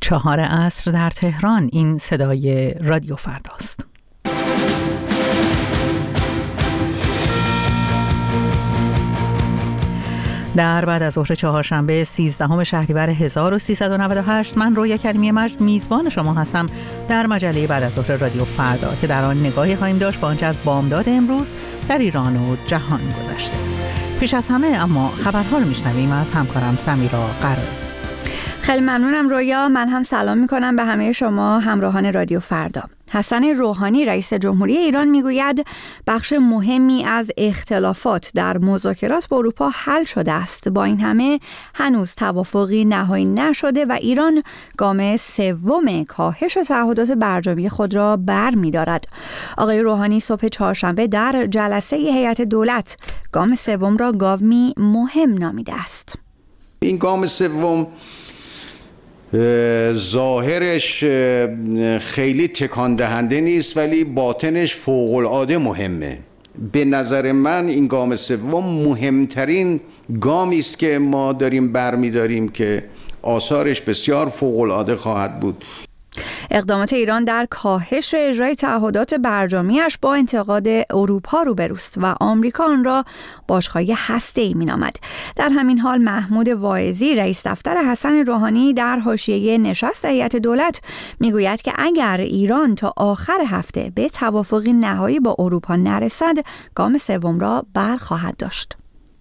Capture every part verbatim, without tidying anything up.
چهار عصر در تهران. این صدای رادیو فرداست. در بعد از ظهر چهارشنبه سیزدهم شهریور هزار و سیصد و نود و هشت من رویا کریمی مجد میزبان شما هستم در مجله بعد از ظهر رادیو فردا که در آن نگاهی خواهیم داشت به آنچه از بامداد امروز در ایران و جهان گذشته. پیش از همه اما خبرها رو میشنویم از همکارم سمیرا قرایی. خیلی ممنونم رویا. من هم سلام میکنم به همه شما همراهان رادیو فردا. حسن روحانی رئیس جمهوری ایران میگوید بخش مهمی از اختلافات در مذاکرات با اروپا حل شده است. با این همه هنوز توافقی نهایی نشده و ایران گام سوم کاهش تعهدات برجامی خود را برمی‌دارد. آقای روحانی صبح چهارشنبه در جلسه هیئت دولت گام سوم را گامی مهم نامیده است. این گام سوم ظاهرش خیلی تکان دهنده نیست ولی باطنش فوق العاده مهمه. به نظر من این گام سوم مهمترین گامی است که ما داریم برمی‌داریم که آثارش بسیار فوق العاده خواهد بود. اقدامات ایران در کاهش اجرای تعهدات برجامیش با انتقاد اروپا روبروست و آمریکا آن را باشگاه هسته‌ای می‌نامد. در همین حال محمود واعظی رئیس دفتر حسن روحانی در حاشیه نشست هیئت دولت میگوید که اگر ایران تا آخر هفته به توافقی نهایی با اروپا نرسد گام سوم را برخواهد داشت.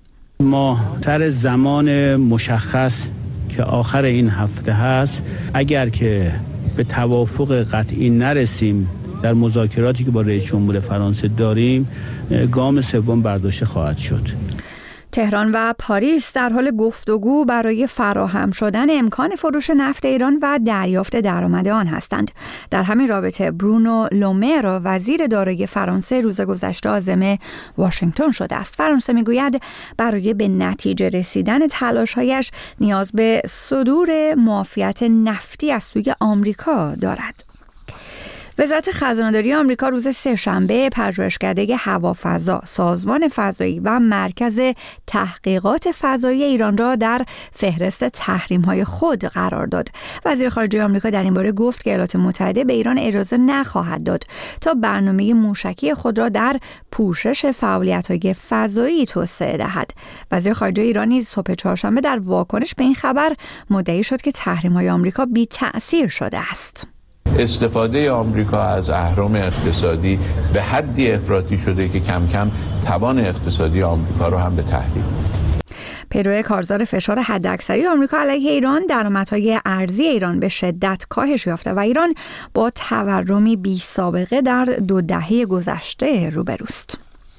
ما سر زمان مشخص که آخر این هفته هست اگر که به توافق قطعی نرسیم در مذاکراتی که با رئیس جمهور فرانسه داریم گام سوم برداشته خواهد شد. تهران و پاریس در حال گفتگو برای فراهم شدن امکان فروش نفت ایران و دریافت درآمد آن هستند. در همین رابطه برونو لومر وزیر دارایی فرانسه روز گذشته عازم واشنگتن شده است. فرانسه میگوید برای به نتیجه رسیدن تلاش‌هایش نیاز به صدور معافیت نفتی از سوی آمریکا دارد. وزارت خزانه‌داری آمریکا روز سه‌شنبه پژوهشکده هوافضا، سازمان فضایی و مرکز تحقیقات فضایی ایران را در فهرست تحریم‌های خود قرار داد. وزیر خارجه آمریکا در این باره گفت که ایالات متحده به ایران اجازه نخواهد داد تا برنامه موشکی خود را در پوشش فعالیت‌های فضایی توسعه دهد. وزیر خارجه ایران نیز صبح چهارشنبه در واکنش به این خبر مدعی شد که تحریم‌های آمریکا بی‌تأثیر شده است. استفاده آمریکا از اهرم اقتصادی به حدی افراطی شده که کم کم توان اقتصادی آمریکا رو هم به تهدید برد. پیرو کارزار فشار حداکثری آمریکا علیه ایران، درآمدهای ارزی ایران به شدت کاهش یافته و ایران با تورمی بی سابقه در دو دهه گذشته روبروست.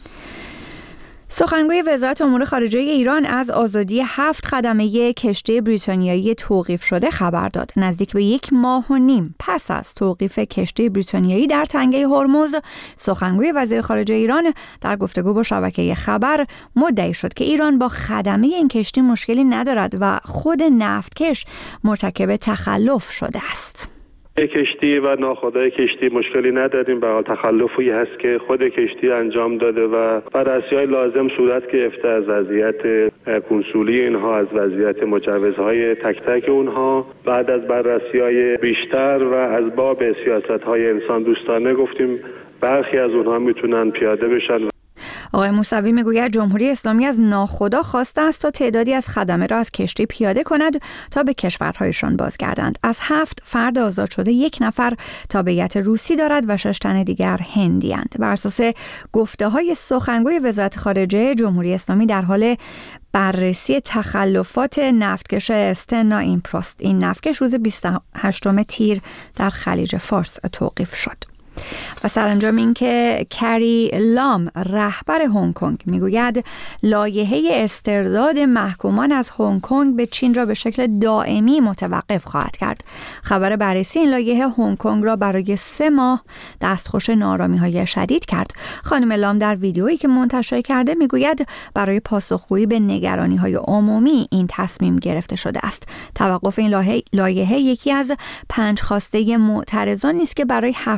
سخنگوی وزارت امور خارجه ایران از آزادی هفت خدمه کشتی بریتانیایی توقیف شده خبر داد. نزدیک به یک ماه و نیم پس از توقیف کشتی بریتانیایی در تنگه هرمز، سخنگوی وزیر خارجه ایران در گفتگو با شبکه خبر مدعی شد که ایران با خدمه این کشتی مشکلی ندارد و خود نفتکش مرتکب تخلف شده است. کشتی و ناخدای کشتی مشکلی نداریم، به حال تخلفی هست که خود کشتی انجام داده و بررسی‌های لازم صورت گرفته از وضعیت کنسولی اینها، از وضعیت مجوزهای تک تک اونها. بعد از بررسی‌های بیشتر و از باب سیاست‌های انسان دوستانه گفتیم برخی از اونها میتونن پیاده بشن. آقای موسوی میگوید جمهوری اسلامی از ناخدا خواسته است تا تعدادی از خدمه را از کشتی پیاده کند تا به کشورهایشان بازگردند. از هفت فرد آزاد شده یک نفر تابعیت روسی دارد و شش تن دیگر هندی‌اند. بر اساس گفته‌های سخنگوی وزارت خارجه، جمهوری اسلامی در حال بررسی تخلفات نفتکش استنا ایمپروست. این نفتکش روز بیست و هشتم تیر در خلیج فارس توقیف شد. و سرانجام این که کری لام رهبر هنگ کنگ میگوید لایحه استرداد محکومان از هنگ کنگ به چین را به شکل دائمی متوقف خواهد کرد. خبر بررسی این لایحه هنگ کنگ را برای سه ماه دستخوش ناآرامی‌های شدید کرد. خانم لام در ویدیویی که منتشر کرده میگوید برای پاسخگویی به نگرانی‌های عمومی این تصمیم گرفته شده است. توقف این لایحه یکی از پنج خواسته معترضان است که برای هفته‌ها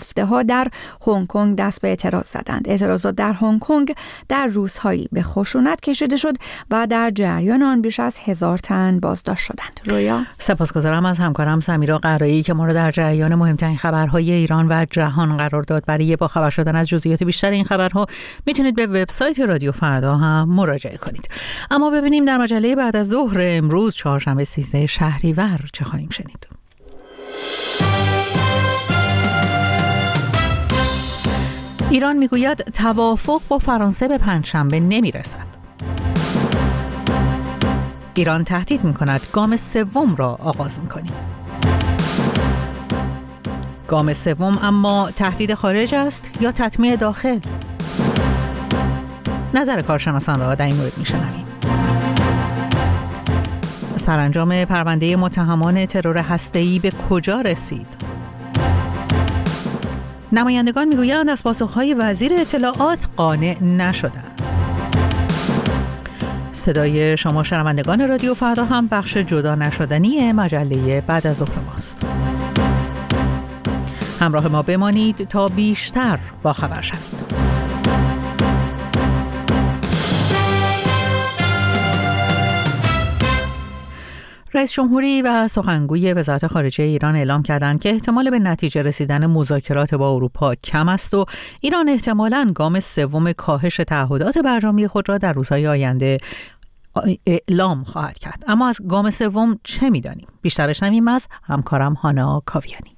در هنگ کنگ دست به اعتراض زدند. اعتراضات در هنگ کنگ در روزهایی به خشونت کشیده شد و در جریان آن بیش از هزار تن بازداشت شدند. رویا، سپاسگزارم از همکارم سمیرا قرایی که ما را در جریان مهمترین خبرهای ایران و جهان قرار داد. برای با خبر شدن از جزئیات بیشتر این خبرها میتونید به وبسایت رادیو فردا هم مراجعه کنید. اما ببینیم در مجله بعد از ظهر امروز چهارشنبه سیزده شهریور چه خواهیم شنید. ایران میگوید توافق با فرانسه به پنجشنبه نمیرسد. ایران تهدید میکند گام سوم را آغاز میکنیم. گام سوم اما تهدید خارج است یا تطمیع داخل؟ نظر کارشناسان را در این مورد میشنویم. سرانجام پرونده متهمان ترور هسته‌ای به کجا رسید؟ نمایندگان میگویند از پاسخهای وزیر اطلاعات قانع نشدند. صدای شما شنوندگان رادیو فردا هم بخش جدا نشدنی مجله بعد از ظهر ماست. همراه ما بمانید تا بیشتر با خبر شوید. رئیس جمهوری و سخنگوی وزارت خارجه ایران اعلام کردند که احتمال به نتیجه رسیدن مذاکرات با اروپا کم است و ایران احتمالاً گام سوم کاهش تعهدات برجامی خود را در روزهای آینده اعلام خواهد کرد. اما از گام سوم چه می‌دانیم؟ بیشتر بشنویم از همکارم هانا کاویانی.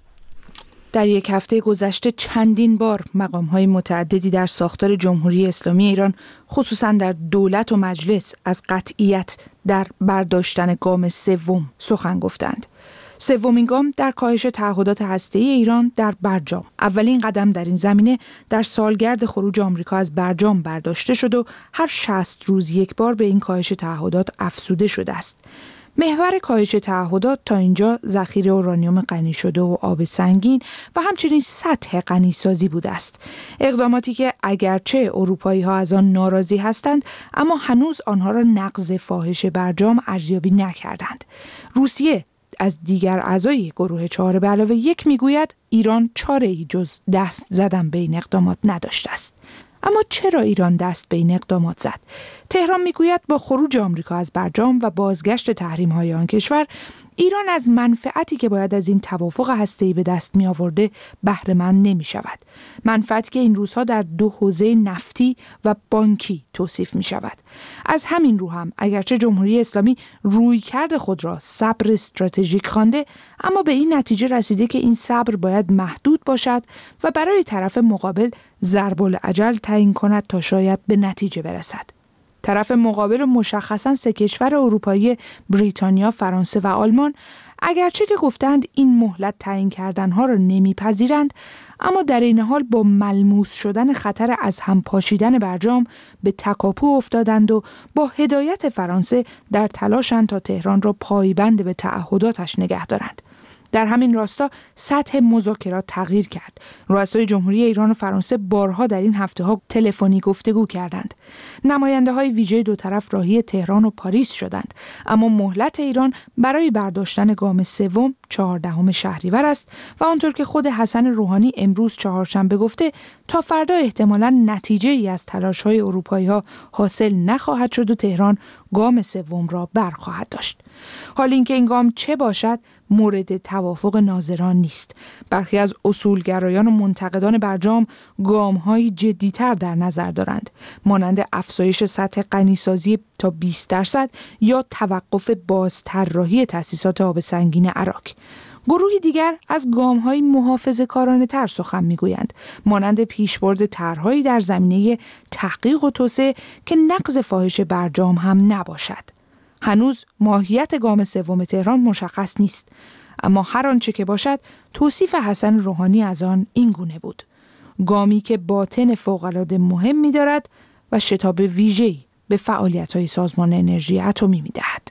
در یک هفته گذشته چندین بار مقام‌های متعددی در ساختار جمهوری اسلامی ایران خصوصاً در دولت و مجلس از قطعیت در برداشتن گام سوم سخن گفتند. سومین گام در کاهش تعهدات هسته‌ای ایران در برجام. اولین قدم در این زمینه در سالگرد خروج آمریکا از برجام برداشته شد و هر شصت روز یک بار به این کاهش تعهدات افزوده شده است. محور کاهش تعهدات تا اینجا ذخیره اورانیوم غنی شده و آب سنگین و همچنین سطح غنیسازی بوده است. اقداماتی که اگرچه اروپایی‌ها از آن ناراضی هستند اما هنوز آنها را نقض فاحش برجام ارزیابی نکردند. روسیه از دیگر اعضای گروه چهار به علاوه یک میگوید ایران چاره‌ای جز دست زدن به این اقدامات نداشته است. اما چرا ایران دست به این اقدامات زد؟ تهران میگوید با خروج آمریکا از برجام و بازگشت تحریم‌های آن کشور، ایران از منفعتی که باید از این توافق هسته‌ای به دست می آورده بهره مند نمی شود. منفعتی که این روزها در دو حوزه نفتی و بانکی توصیف می شود. از همین رو هم اگرچه جمهوری اسلامی رویکرد خود را صبر استراتژیک خوانده، اما به این نتیجه رسیده که این صبر باید محدود باشد و برای طرف مقابل ضرب الاجل تعیین کند تا شاید به نتیجه برسد. طرف مقابل و مشخصاً سه کشور اروپایی بریتانیا، فرانسه و آلمان اگرچه که گفتند این مهلت تعیین کردنها را نمیپذیرند، اما در این حال با ملموس شدن خطر از هم پاشیدن برجام به تکاپو افتادند و با هدایت فرانسه در تلاشند تا تهران را پایبند به تعهداتش نگه دارند. در همین راستا سطح مذاکرات تغییر کرد. رؤسای جمهوری ایران و فرانسه بارها در این هفته‌ها تلفنی گفتگو کردند. نماینده‌های ویژه دو طرف راهی تهران و پاریس شدند، اما مهلت ایران برای برداشتن گام سوم چهاردهم شهریور است و آنطور که خود حسن روحانی امروز چهارشنبه گفته، تا فردا احتمالاً نتیجه ای از تلاش‌های اروپایی‌ها حاصل نخواهد شد و تهران گام سوم را برخواهد داشت. حال اینکه این گام چه باشد مورد توافق ناظران نیست. برخی از اصولگرایان و منتقدان برجام گام‌های جدی‌تر در نظر دارند، مانند افزایش سطح غنیسازی تا بیست درصد یا توقف بازطراحی تأسیسات آب سنگین عراق. گروهی دیگر از گام‌های محافظه‌کارانه‌تر سخن می‌گویند، مانند پیشبرد طرح‌هایی در زمینه تحقیق و توسعه که نقض فاحش برجام هم نباشد. هنوز ماهیت گام سوم تهران مشخص نیست، اما هر آنچه که باشد توصیف حسن روحانی از آن این گونه بود: گامی که باطن فوق‌العاده مهمی دارد و شتاب ویژه‌ای به فعالیت‌های سازمان انرژی اتمی می‌دهد.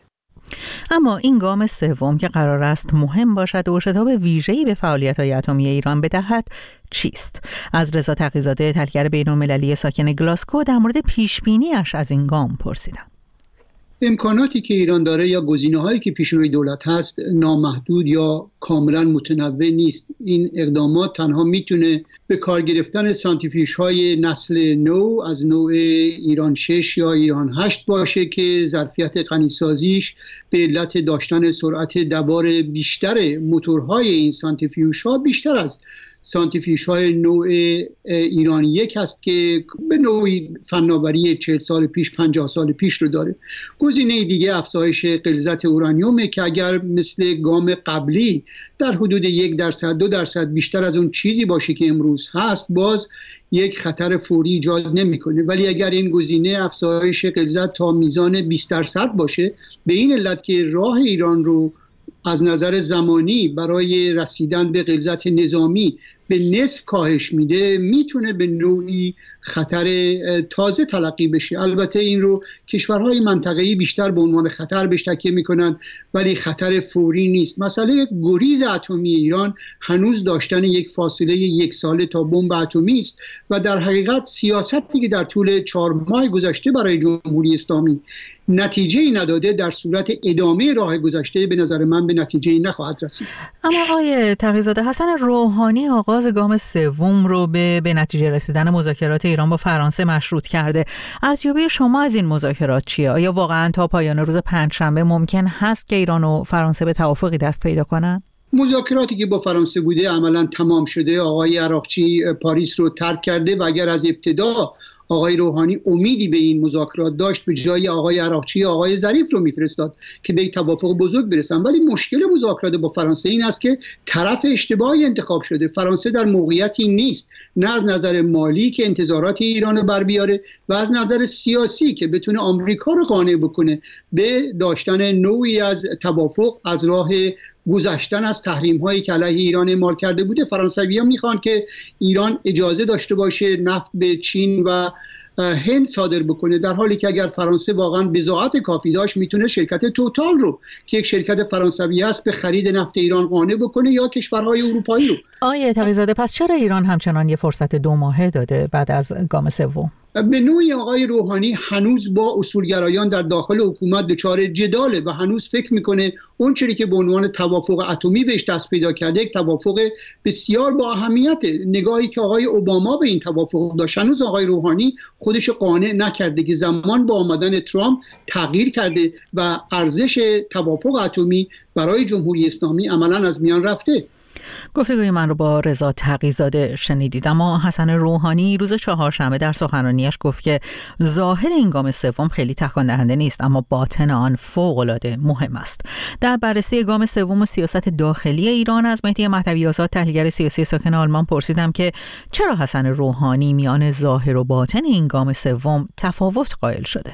اما این گام سوم که قرار است مهم باشد و شتاب ویژه‌ای به فعالیت‌های اتمی ایران بدهد چیست؟ از رضا تقی‌زاده، تحلیلگر بین‌المللی ساکن گلاسکو، در مورد پیش‌بینی‌اش از این گام پرسیدم. امکاناتی که ایران داره یا گزینه‌هایی که پیش روی دولت هست نامحدود یا کاملا متنوع نیست. این اقدامات تنها میتونه به کار گرفتن سانتریفیوژهای نسل نو از نوع ایران شش یا ایران هشت باشه که ظرفیت غنیسازیش به علت داشتن سرعت دوار بیشتر موتورهای این سانتریفیوژها بیشتر از سانتریفیوژهای نوع ایران یک هست که به نوعی فناوری چهل سال پیش پنجاه سال پیش رو داره. گزینه دیگه افزایش غلظت اورانیومه که اگر مثل گام قبلی در حدود یک درصد دو درصد بیشتر از اون چیزی باشه که امروز هست باز یک خطر فوری ایجاد نمیکنه، ولی اگر این گزینه افزایش غلظت تا میزان بیست درصد باشه به این علت که راه ایران رو از نظر زمانی برای رسیدن به غلظت نظامی به نصف کاهش میده، میتونه به نوعی خطر تازه تلقی بشه. البته این رو کشورهای منطقه‌ای بیشتر به عنوان خطر بهش تکیه میکنن، ولی خطر فوری نیست. مسئله گریز اتمی ایران هنوز داشتن یک فاصله یک ساله تا بمب اتمی است و در حقیقت سیاستی که در طول چهار ماه گذشته برای جمهوری اسلامی نتیجه‌ای نداده در صورت ادامه راه گذشته به نظر من به نتیجه‌ای نخواهد رسید. اما آقای تقی‌زاده، حسن روحانی آغاز گام سوم رو به به نتیجه رسیدن مذاکرات ایران با فرانسه مشروط کرده. ارزیابی شما از این مذاکرات چیه؟ آیا واقعا تا پایان روز پنجشنبه ممکن هست که ایران و فرانسه به توافقی دست پیدا کنن؟ مذاکراتی که با فرانسه بوده عملاً تمام شده. آقای عراقچی پاریس رو ترک کرده و اگر از ابتدا آقای روحانی امیدی به این مذاکرات داشت به جای آقای عراقچی آقای ظریف رو میفرستاد که به توافق بزرگ برسن. ولی مشکل مذاکرات با فرانسه این است که طرف اشتباهی انتخاب شده. فرانسه در موقعیتی نیست، نه از نظر مالی که انتظارات ایران رو بر بیاره و از نظر سیاسی که بتونه آمریکا رو قانع بکنه به داشتن نوعی از توافق از راه گذشتن از تحریم هایی که علیه ایران اعمال کرده بوده. فرانسوی‌ها میخوان که ایران اجازه داشته باشه نفت به چین و هند صادر بکنه، در حالی که اگر فرانسه واقعا بضاعت کافی داشت میتونه شرکت توتال رو که یک شرکت فرانسوی است به خرید نفت ایران قانع بکنه یا کشورهای اروپایی رو. آقای تقی‌زاده، پس چرا ایران همچنان یه فرصت دو ماهه داده بعد از گام سوم؟ به نوعی آقای روحانی هنوز با اصولگرایان در داخل حکومت دچار جداله و هنوز فکر میکنه اون چیزی که به عنوان توافق اتمی بهش دست پیدا کرده یک توافق بسیار با اهمیت. نگاهی که آقای اوباما به این توافق داشت هنوز آقای روحانی خودش قانع نکرده که زمان با آمدن ترامپ تغییر کرده و ارزش توافق اتمی برای جمهوری اسلامی عملاً از میان رفته. گفتگوی من رو با رضا تقی‌زاده شنیدید. اما حسن روحانی روز چهارشنبه در سخنرانیش گفت که ظاهر این گام سوم خیلی تکان دهنده نیست، اما باطن آن فوق‌العاده مهم است. در بررسی گام سوم و سیاست داخلی ایران از مهدی مهدوی آزاد، تحلیلگر سیاسی ساکن آلمان، پرسیدم که چرا حسن روحانی میان ظاهر و باطن این گام سوم تفاوت قائل شده.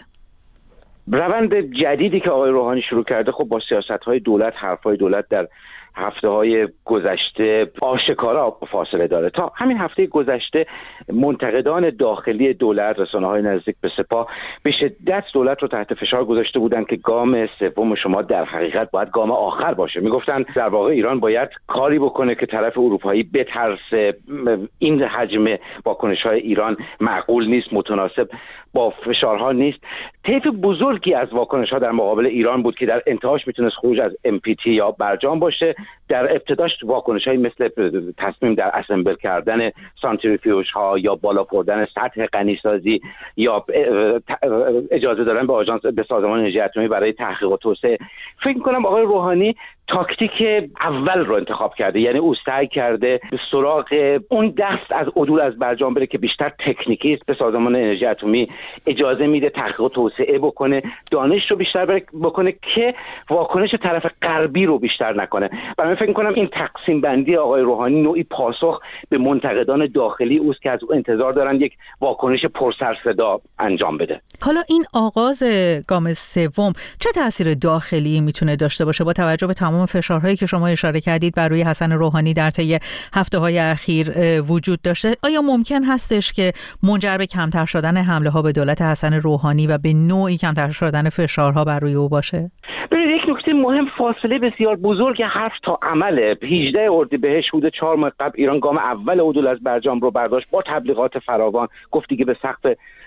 روند جدیدی که آقای روحانی شروع کرده خب با سیاست‌های دولت، حرف‌های دولت در هفته های گذشته آشکارا فاصله داره. تا همین هفته گذشته منتقدان داخلی دولت، رسانه های نزدیک به سپاه به شدت دولت رو تحت فشار گذاشته بودن که گام سوم شما در حقیقت باید گام آخر باشه. میگفتن در واقع ایران باید کاری بکنه که طرف اروپایی بترسه، این حجم واکنش های ایران معقول نیست، متناسب با فشارها نیست. طیف بزرگی از واکنش ها در مقابل ایران بود که در انتهاش میتونست خروج از ام پی تی یا برجام باشه. در ابتداش واکنش های مثل تصمیم در اسمبل کردن سانتریفیوژ ها یا بالا بردن سطح غنیسازی یا اجازه دادن به آژانس به سازمان انرژی اتمی برای تحقیق و توسعه. فکر می‌کنم آقای روحانی تاکتیک اول رو انتخاب کرده، یعنی او سعی کرده به سراغ اون دست از عدول از برجام بره که بیشتر تکنیکی است، به سازمان انرژی اتمی اجازه میده تحقیق و توسعه بکنه، دانش رو بیشتر بکنه که واکنش طرف غربی رو بیشتر نکنه. برای من فکر می‌کنم این تقسیم بندی آقای روحانی نوعی پاسخ به منتقدان داخلی اوست که از او انتظار دارن یک واکنش پرسر صدا انجام بده. حالا این آغاز گام سوم چه تأثیر داخلی میتونه داشته باشه با توجه به تمام فشارهایی که شما اشاره کردید بر روی حسن روحانی در طی هفته‌های اخیر وجود داشته؟ آیا ممکن هستش که منجر به کمتر شدن حمله‌ها به دولت حسن روحانی و به نوعی کمتر شدن فشارها بر روی او باشه؟ ببینید، یک نکته مهم، فاصله بسیار بزرگ حرف تا عمل. هجده اردیبهشت حدود چهار ماه قبل ایران گام اول عدول از برجام رو برداشت با تبلیغات فراوان، گفت دیگه به سقف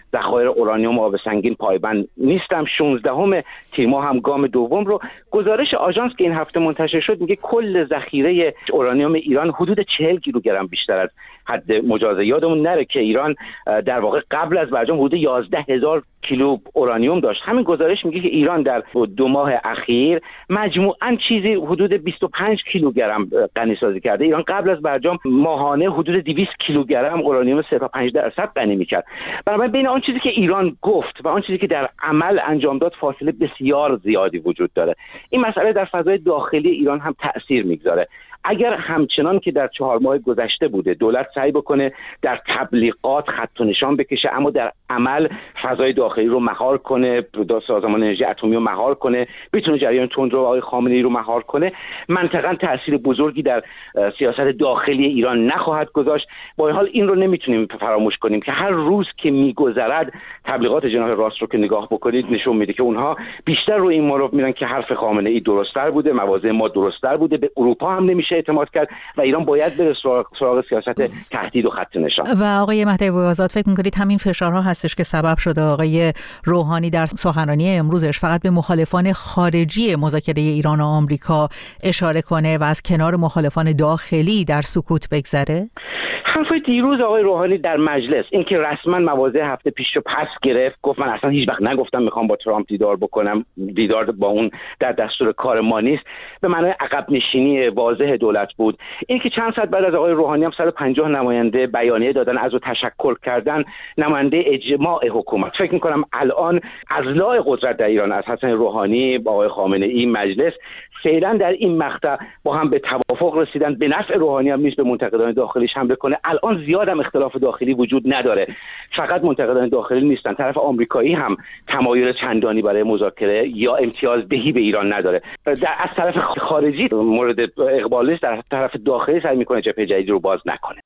ذخایر اورانیوم آب سنگین پایبند نیستم. شانزدهم تیر ماه هم گام دوم رو گزارش آژانس که این هفته منتشر شد میگه کل ذخیره اورانیوم ایران حدود چهل کیلوگرم بیشتر از حد مجازه. یادمون نره که ایران در واقع قبل از برجام حدود یازده هزار کیلو اورانیوم داشت. همین گزارش میگه که ایران در دو ماه اخیر مجموعاً چیزی حدود بیست و پنج کیلوگرم غنی‌سازی کرده. ایران قبل از برجام ماهانه حدود دویست کیلوگرم اورانیوم سه تا پنج درصد غنی می‌کرد. بنابراین بین آن چیزی که ایران گفت و آن چیزی که در عمل انجام داد فاصله بسیار زیادی وجود داره. این مسئله در فضای داخلی ایران هم تأثیر میگذاره. اگر همچنان که در چهار ماه گذشته بوده دولت سعی بکنه در تبلیغات خط و نشان بکشه اما در عمل فضای داخلی رو مهار کنه، سازمان انرژی اتمی رو مهار کنه، بتونه جریان تندرو آقای خامنه‌ای رو مهار کنه، منطقاً تأثیر بزرگی در سیاست داخلی ایران نخواهد گذاشت. با این حال این رو نمیتونیم فراموش کنیم که هر روز که میگذرد تبلیغات جناح راست رو که نگاه بکنید نشون میده که اونها بیشتر رو این مورد میرن که حرف خامنه‌ای درست‌تر بوده، مواضع ما درست‌تر بوده، به اروپا هم نمیشه اعتماد کرد و ایران باید بره سراغ سیاست تهدید و خط نشان. و آقای مهدوی آزاد فکر می‌کنید همین فشارها هستش که سبب شده آقای روحانی در سخنرانی امروزش فقط به مخالفان خارجی مذاکره ایران و آمریکا اشاره کنه و از کنار مخالفان داخلی در سکوت بگذره؟ حرفای دیروز آقای روحانی در مجلس این که رسما مواضع هفته پیش رو پس گرفت، گفت من اصلا هیچ وقت نگفتم میخوام با ترامپ دیدار بکنم، دیدار با اون در دستور کار ما نیست، به معنای عقب نشینی واضح دولت بود. این که چند ساعت بعد از آقای روحانی هم صد و پنجاه نماینده بیانیه دادن، از او تشکر کردن، نماینده اجماع حکومت. فکر میکنم الان اضلاع قدرت در ایران از حسن روحانی با آقای خامنه‌ای مجلس فعلا در این مقطع با هم به توافق رسیدن. به نفع روحانی هم نیست به منتقدان داخلیش حمله کنه. الان زیاد هم اختلاف داخلی وجود نداره. فقط منتقدان داخلی نیستن، طرف آمریکایی هم تمایل چندانی برای مذاکره یا امتیاز دهی به ایران نداره. در از طرف خارجی مورد اقبال نیست، در طرف داخلی سعی میکنه جبهه جدید رو باز نکنه.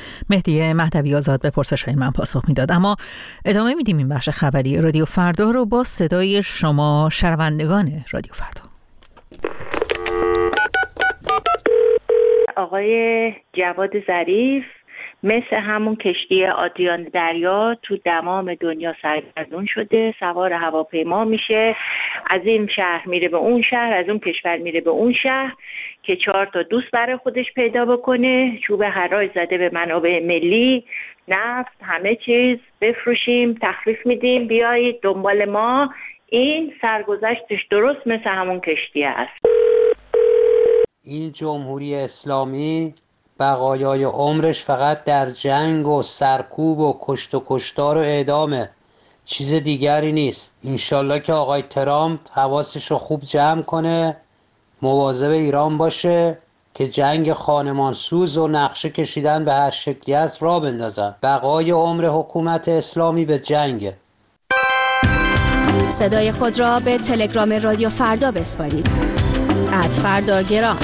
مهدی مهدوی آزاد به پرسش‌های من پاسخ میداد. اما ادامه میدیم این بخش خبری رادیو فردا رو با صدای شما شنوندگان رادیو فردا. آقای جواد ظریف مثل همون کشتی آدریان دریا تو تمام دنیا سرگردون شده، سوار هواپیما میشه، از این شهر میره به اون شهر، از اون کشور میره به اون شهر که چهار تا دوست برای خودش پیدا بکنه، چوب حراج زده به منابع ملی، نفت، همه چیز بفروشیم، تخفیف میدیم، بیایید دنبال ما. این سرگذشتش درست مثل همون کشتی است. این جمهوری اسلامی بقایای عمرش فقط در جنگ و سرکوب و کشت و کشتار و اعدامه، چیز دیگری نیست. انشالله که آقای ترامپ حواسش رو خوب جمع کنه، مواظب ایران باشه که جنگ خانمانسوز و نقشه کشیدن به هر شکلی است را بندازن. بقای عمر حکومت اسلامی به جنگه. صدای خود را به تلگرام رادیو فردا بسپارید. ات فردا گرام.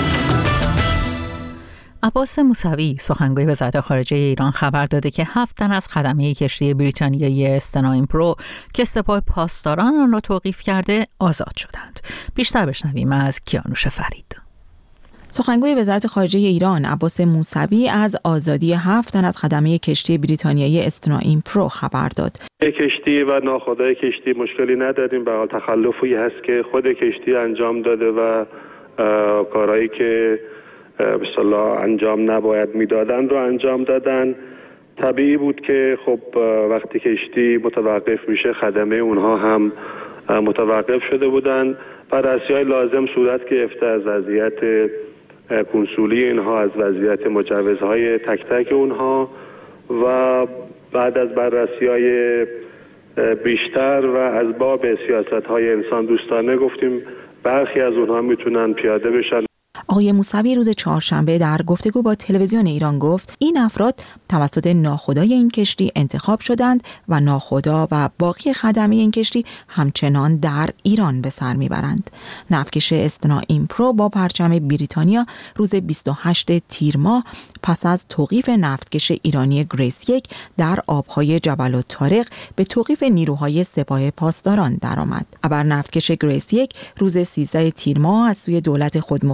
عباس موسوی سخنگوی وزارت خارجه ایران خبر داده که هفت تن از خدمه کشتی بریتانیایی استنا پرو که سپاه پاسداران آن را توقیف کرده آزاد شدند. بیشتر بشنویم از کیانوش فرید. سخنگوی وزارت خارجه ایران عباس موسوی از آزادی هفت تن از خدمه کشتی بریتانیایی استنا پرو خبر داد. کشتی و ناخدای کشتی مشکلی نداریم، به حال تخلفی هست که خود کشتی انجام داده و کارهایی که به اصطلاح انجام نباید میدادن رو انجام دادن. طبیعی بود که خب وقتی کشتی متوقف میشه خدمه اونها هم متوقف شده بودن. بررسی‌های لازم صورت گرفته از وضعیت کنسولی اینها، از وضعیت مجوزهای تک تک اونها و بعد از بررسی‌های بیشتر و از باب سیاست‌های انسان دوستانه گفتیم برخی از اونها میتونن پیاده بشن. آقای موسوی روز چهارشنبه در گفتگو با تلویزیون ایران گفت این افراد توسط ناخدای این کشتی انتخاب شدند و ناخدا و باقی خدمه این کشتی همچنان در ایران به سر میبرند. نفتکش استنا پرو با پرچم بریتانیا روز بیست و هشتم تیر ماه پس از توقیف نفتکش ایرانی گریس یک در آبهای جبل الطارق به توقیف نیروهای سپاه پاسداران درآمد. ابر نفتکش گریس یک روز سیزدهم تیر ماه از سوی دولت خودمختار جبل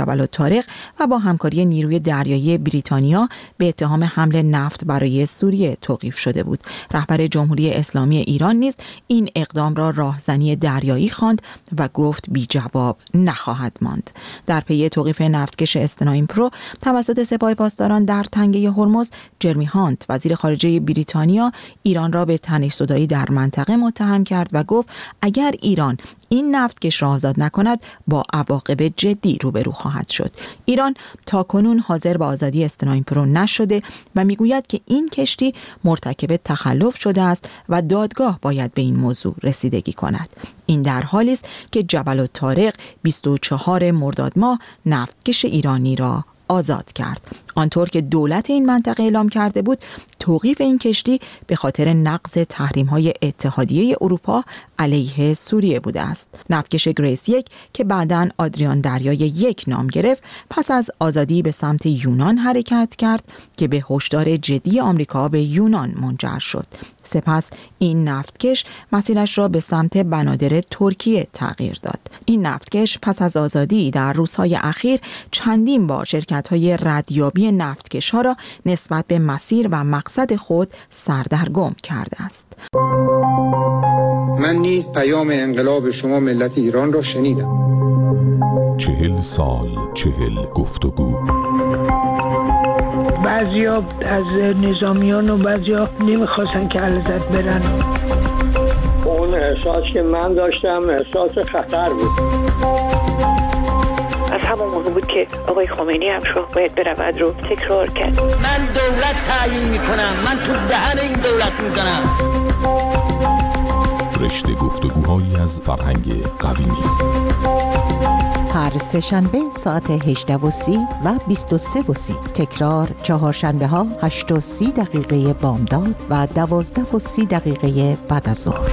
جبل الطارق و با همکاری نیروی دریایی بریتانیا به اتهام حمل نفت برای سوریه توقیف شده بود. رهبر جمهوری اسلامی ایران نیز این اقدام را راهزنی دریایی خواند و گفت بی جواب نخواهد ماند. در پی توقیف نفتکش استنایم پرو توسط سپاه پاسداران در تنگه هرمز، جرمی هانت وزیر خارجه بریتانیا ایران را به تنش‌زدایی در منطقه متهم کرد و گفت اگر ایران این نفتکش را آزاد نکند با عواقب جدی روبرو خواهد شد. ایران تاکنون حاضر به آزادی استنایم پرو نشده و میگوید که این کشتی مرتکب تخلف شده است و دادگاه باید به این موضوع رسیدگی کند. این در حالی است که جبل الطارق بیست و چهارم مرداد ماه نفتکش ایرانی را آزاد کرد. آنطور که دولت این منطقه اعلام کرده بود توقیف این کشتی به خاطر نقض تحریم‌های اتحادیه اروپا علیه سوریه بوده است. نفتکش گریس یک که بعداً آدریان دریای یک نام گرفت پس از آزادی به سمت یونان حرکت کرد که به هشدار جدی آمریکا به یونان منجر شد. سپس این نفتکش مسیرش را به سمت بنادر ترکیه تغییر داد. این نفتکش پس از آزادی در روزهای اخیر چندین بار شرکت‌های ردیابی نفتکش‌ها را نسبت به مسیر و مقصد خود سردرگم کرده است. من نیز پیام انقلاب شما ملت ایران را شنیدم. چهل سال چهل گفتگو. بعضیا از نظامیان و بعضیا نمیخواستن که علیزاده برن. اون احساس که من داشتم احساس خطر بود. از همون موقع بود که آقای خمینی هم شو باید برود رو تکرار کرد. من دولت تعیین میکنم، من تو دهن این دولت میزنم. رشته گفتگوهایی از فرهنگ قویمی. هر سه شنبه ساعت هجده و سی و بیست و سه و سی. تکرار چهارشنبه ها هشت و سی دقیقه بامداد و دوازده و سی دقیقه بعد از ظهر.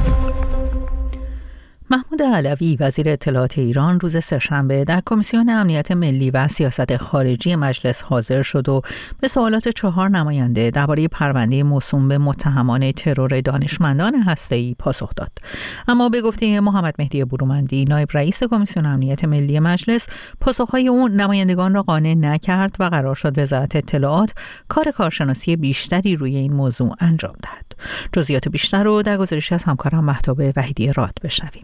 محمود علوی وزیر اطلاعات ایران روز سه‌شنبه در کمیسیون امنیت ملی و سیاست خارجی مجلس حاضر شد و به سوالات چهار نماینده درباره پرونده موسوم به متهمان ترور دانشمندان هسته‌ای پاسخ داد. اما به گفته محمد مهدی برومندی نایب رئیس کمیسیون امنیت ملی مجلس، پاسخهای اون نمایندگان را قانع نکرد و قرار شد وزارت اطلاعات کار کارشناسی بیشتری روی این موضوع انجام دهد. جزئیات بیشتر رو در گزارش از همکارم مهتاب وحیدی راد بشنویم.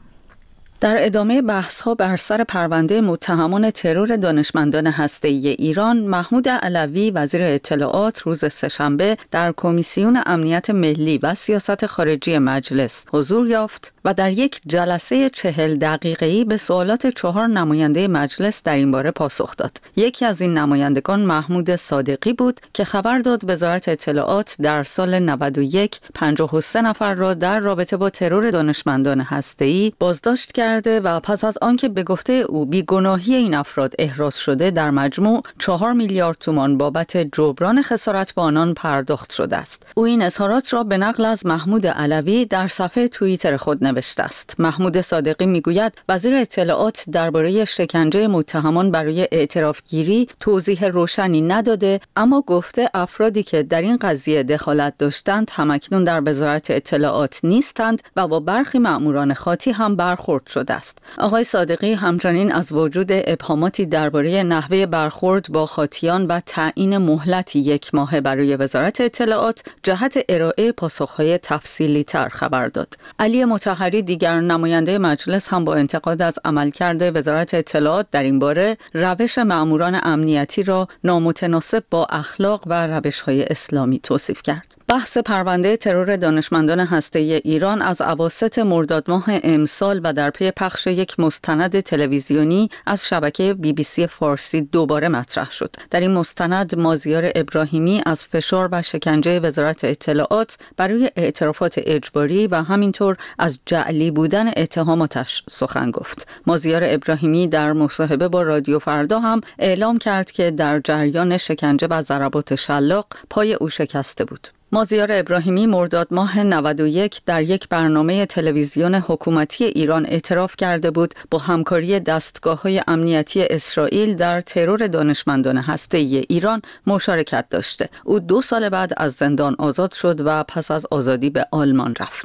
در ادامه بحث‌ها بر سر پرونده متهمان ترور دانشمندان هسته‌ای ایران، محمود علوی وزیر اطلاعات روز سه‌شنبه در کمیسیون امنیت ملی و سیاست خارجی مجلس حضور یافت و در یک جلسه چهل دقیقه‌ای به سوالات چهار نماینده مجلس در این باره پاسخ داد. یکی از این نمایندگان محمود صادقی بود که خبر داد وزارت اطلاعات در سال نود و یک پنجاه و سه نفر را در رابطه با ترور دانشمندان هسته‌ای بازداشت کرد و پس از آنکه به گفته او بیگناهی این افراد احراز شده در مجموع چهار میلیارد تومان بابت جبران خسارت به آنان پرداخت شده است. او این اظهارات را به نقل از محمود علوی در صفحه توییتر خود نوشته است. محمود صادقی میگوید وزیر اطلاعات درباره شکنجه متهمان برای اعترافگیری توضیح روشنی نداده، اما گفته افرادی که در این قضیه دخالت داشتند همکنون در وزارت اطلاعات نیستند و با برخی مأموران خاطی هم برخورد شده است. آقای صادقی همچنین از وجود ابهاماتی درباره نحوه برخورد با خاطیان و تعیین مهلتی یک ماه برای وزارت اطلاعات جهت ارائه پاسخهای تفصیلی تر خبر داد. علی مطهری دیگر نماینده مجلس هم با انتقاد از عملکرد وزارت اطلاعات در این باره روش مأموران امنیتی را نامتناسب با اخلاق و روش‌های اسلامی توصیف کرد. بحث پرونده ترور دانشمندان هسته‌ای ایران از اواسط مرداد ماه امسال و در پی پخش یک مستند تلویزیونی از شبکه بی بی سی فارسی دوباره مطرح شد. در این مستند مازیار ابراهیمی از فشار و شکنجه وزارت اطلاعات برای اعترافات اجباری و همینطور از جعلی بودن اتهاماتش سخن گفت. مازیار ابراهیمی در مصاحبه با رادیو فردا هم اعلام کرد که در جریان شکنجه و ضربات شلاق پای او شکسته بود. مازیار ابراهیمی مرداد ماه نود و یک در یک برنامه تلویزیون حکومتی ایران اعتراف کرده بود با همکاری دستگاه‌های امنیتی اسرائیل در ترور دانشمندان هسته‌ای ایران مشارکت داشته. او دو سال بعد از زندان آزاد شد و پس از آزادی به آلمان رفت.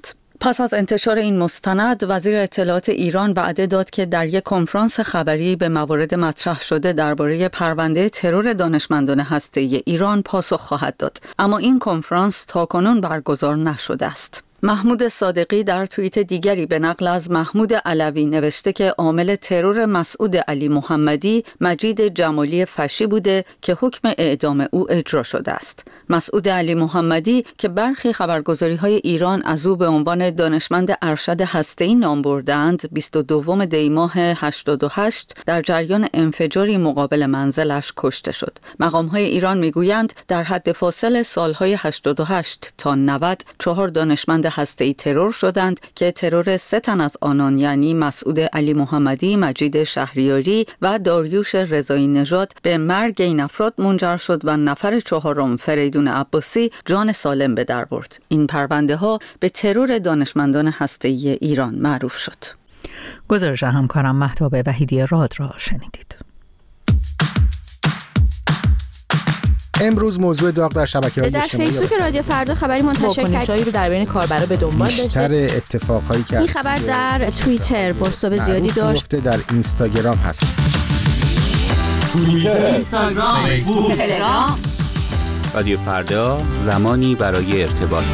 پس از انتشار این مستند، وزیر اطلاعات ایران وعده داد که در یک کنفرانس خبری به موارد مطرح شده درباره پرونده ترور دانشمندان هسته‌ای ایران پاسخ خواهد داد. اما این کنفرانس تاکنون برگزار نشده است. محمود صادقی در توییت دیگری به نقل از محمود علوی نوشته که عامل ترور مسعود علی محمدی مجید جمالی فشی بوده که حکم اعدام او اجرا شده است. مسعود علی محمدی که برخی خبرگزاری‌های ایران از او به عنوان دانشمند ارشد هسته‌ای نام بردند، بیست و دوم دی ماه هشتاد و هشت در جریان انفجاری مقابل منزلش کشته شد. مقام‌های ایران می‌گویند در حد فاصل سال‌های هشتاد و هشت تا نود چهار دانشمند هسته‌ای ترور شدند که ترور سه تن از آنان یعنی مسعود علی محمدی، مجید شهریاری و داریوش رضایی نژاد به مرگ این افراد منجر شد و نفر چهارم فریدون عباسی جان سالم به در برد. این پرونده ها به ترور دانشمندان هسته‌ای ایران معروف شد. گزارش همکارم مهتاب وحیدی راد را شنیدید. امروز موضوع داغ در شبکه‌های اجتماعی در فیسبوک رادیو فردا خبری منتشر کرد رو در بین کاربرا به دنبال داشته. بیشتر اتفاقایی که این خبر در توییتر بازتاب زیادی داشت. در اینستاگرام هست. توییتر، اینستاگرام، فیسبوک، تلگرام. رادیو فردا، زمانی برای ارتباط.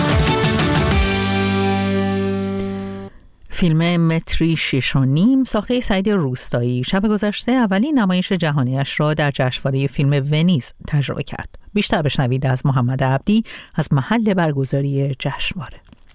فیلم متری شش و نیم ساخته سعید روستایی شب گذشته اولین نمایش جهانیش را در جشنواره فیلم ونیز تجربه کرد. بیشتر بشنوید از محمد عبدی از محل برگزاری جشنواره.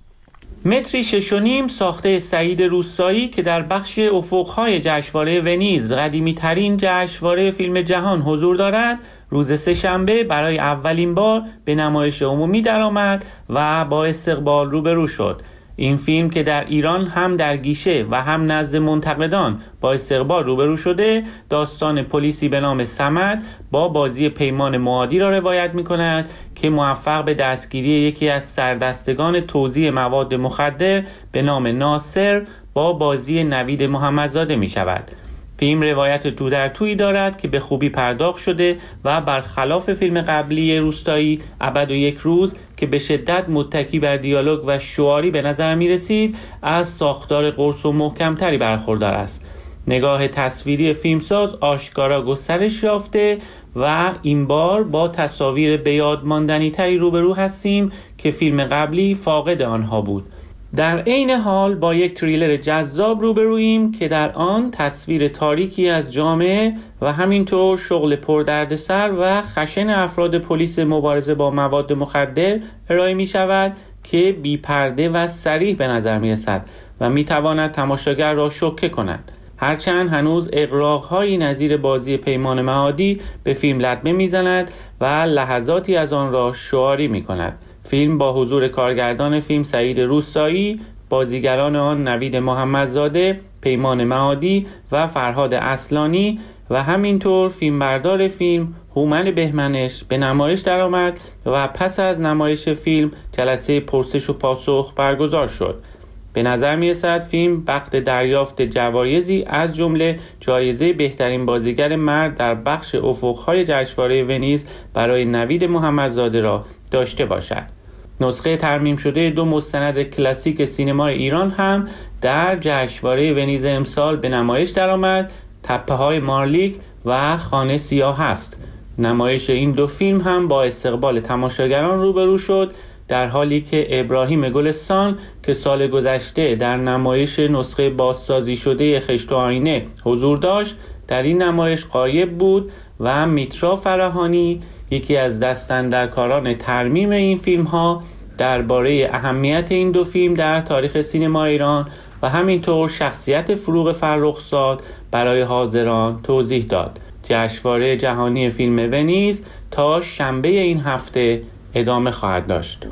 متری شش و نیم ساخته سعید روستایی که در بخش افق‌های جشنواره ونیز قدیمی ترین جشنواره فیلم جهان حضور دارد، روز سه‌شنبه برای اولین بار به نمایش عمومی درآمد و با استقبال روبرو شد. این فیلم که در ایران هم در گیشه و هم نزد منتقدان با استقبال روبرو شده، داستان پلیسی به نام صمد با بازی پیمان معادی را روایت می‌کند که موفق به دستگیری یکی از سردستگان توزیع مواد مخدر به نام ناصر با بازی نوید محمدزاده می‌شود. فیلم روایت تو در تویی دارد که به خوبی پرداخت شده و برخلاف فیلم قبلی روستایی ابد و یک روز که به شدت متکی بر دیالوگ و شعاری به نظر می رسید، از ساختار قرص و محکمتری برخوردار است. نگاه تصویری فیلمساز آشکارا گسترش یافته و این بار با تصاویر به یاد ماندنی تری روبرو هستیم که فیلم قبلی فاقد آنها بود. در عین حال با یک تریلر جذاب روبروییم که در آن تصویر تاریکی از جامعه و همینطور شغل پردردسر و خشن افراد پلیس مبارزه با مواد مخدر ارائه می شود که بی پرده و صریح به نظر می رسد و می تواند تماشاگر را شوکه کند. هرچند هنوز اغراق‌هایی نظیر بازی پیمان معادی به فیلم لطمه می زند و لحظاتی از آن را شعاری می کند. فیلم با حضور کارگردان فیلم سعید روستایی، بازیگران آن نوید محمدزاده، پیمان معادی و فرهاد اصلانی و همینطور فیلمبردار فیلم هومن بهمنش به نمایش درآمد و پس از نمایش فیلم جلسه پرسش و پاسخ برگزار شد. به نظر می رسد فیلم بخت دریافت جوایزی از جمله جایزه بهترین بازیگر مرد در بخش افق‌های جشنواره ونیز برای نوید محمدزاده را داشته باشد. نسخه ترمیم شده دو مستند کلاسیک سینمای ایران هم در جشنواره ونیز امسال به نمایش درآمد. تپه‌های مارلیک و خانه سیاه است. نمایش این دو فیلم هم با استقبال تماشاگران روبرو شد، در حالی که ابراهیم گلستان که سال گذشته در نمایش نسخه بازسازی شده خشت و آینه حضور داشت در این نمایش غایب بود و میترا فراهانی یکی از دستاندرکاران ترمیم این فیلم ها درباره اهمیت این دو فیلم در تاریخ سینما ایران و همینطور شخصیت فروغ فرخزاد برای حاضران توضیح داد. جشنواره جهانی فیلم ونیز تا شنبه این هفته ادامه خواهد داشت.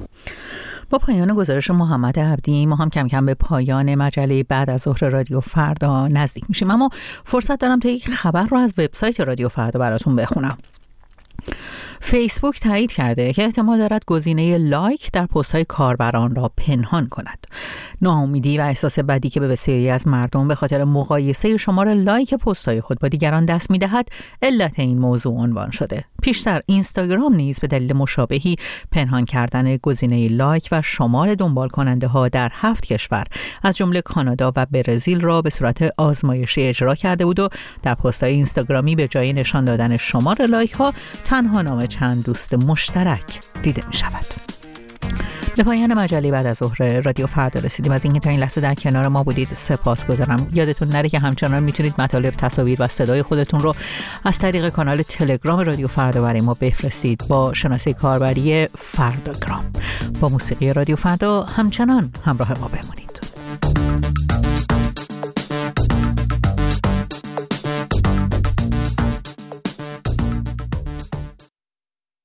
با پایان گزارش محمد عبدی ما هم کم کم به پایان مجله بعد از ظهر رادیو فردا نزدیک میشیم، اما فرصت دارم تا یک خبر رو از وبسایت رادیو فردا براتون بخونم. فیسبوک تایید کرده که احتمال دارد گزینه لایک در پست‌های کاربران را پنهان کند. ناامیدی و احساس بدی که به بسیاری از مردم به خاطر مقایسه شمار لایک پست‌های خود با دیگران دست می‌دهد، علت این موضوع عنوان شده. پیشتر اینستاگرام نیز به دلیل مشابهی پنهان کردن گزینه لایک و شمار دنبال کننده ها در هفت کشور از جمله کانادا و برزیل را به صورت آزمایشی اجرا کرده بود و در پست‌های اینستاگرامی به جای نشان دادن شمار لایک ها تنها نام چند دوست مشترک دیده می شود. به پایان مجله بعد از ظهر رادیو فردا رسیدیم. از اینکه تا این لحظه در کنار ما بودید سپاسگزارم. یادتون نره که همچنان میتونید مطالب، تصاویر و صدای خودتون رو از طریق کانال تلگرام رادیو فردا برای ما بفرستید با شناسه کاربری فرداگرام. با موسیقی رادیو فردا همچنان همراه ما بمونید.